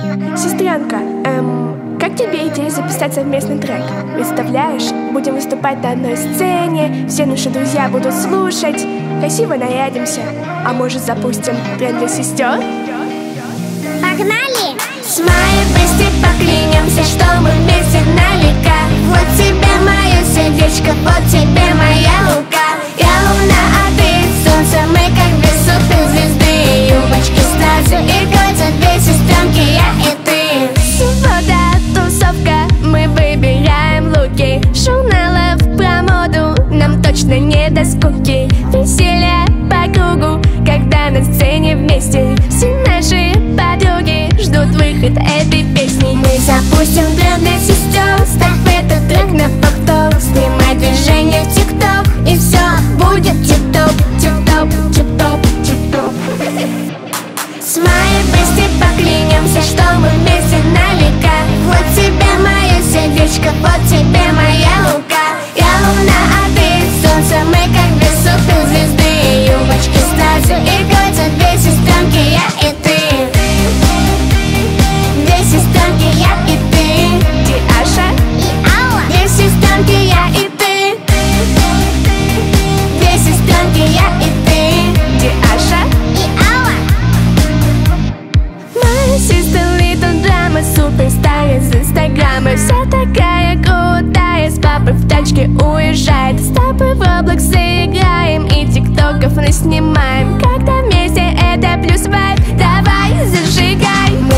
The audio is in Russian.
Сестренка, как тебе идея записать совместный трек? Представляешь, будем выступать на одной сцене, все наши друзья будут слушать, красиво нарядимся. А может, запустим тренд для сестер? Погнали! С моей быстрей поклянемся, что мы вместе на века. Вот тебе мое сердечко, вот тебе моя рука. Я луна, а ты солнце, мы как две суперзвезды. Юбочки, стразы и кольца, две сестренки, я и ты. Вода, тусовка, мы выбираем луки. Журналов про моду нам точно не до скуки. Веселье по кругу, когда на сцене вместе. Все наши подруги ждут выход этой песни. Мы запустим тренд для сестер, ставь этот трек на повтор. Снимай движение в ТикТок, и все будет тип-топ, тип-топ, тип-топ, тип-топ. С моей быстрей поклянемся, что мы вместе на века. Вот тебе мое сердечко, вот тебе моя рука. Я луна, а ты солнце, мы как две суперзвезды. Юбочки, стразы и кольца, две сестренки, я и ты. Две сестренки, я и ты. Диаша И Алла. Две сестренки, я и ты. Две сестренки, я и ты. Диаша И Алла. My sister little drama, суперстар из инстаграма. Вся такая крутая, с папой в тачке уезжает. С тобой в Roblox играем и тиктоков наснимаем. Когда вместе это плюс вайб, давай зажигай.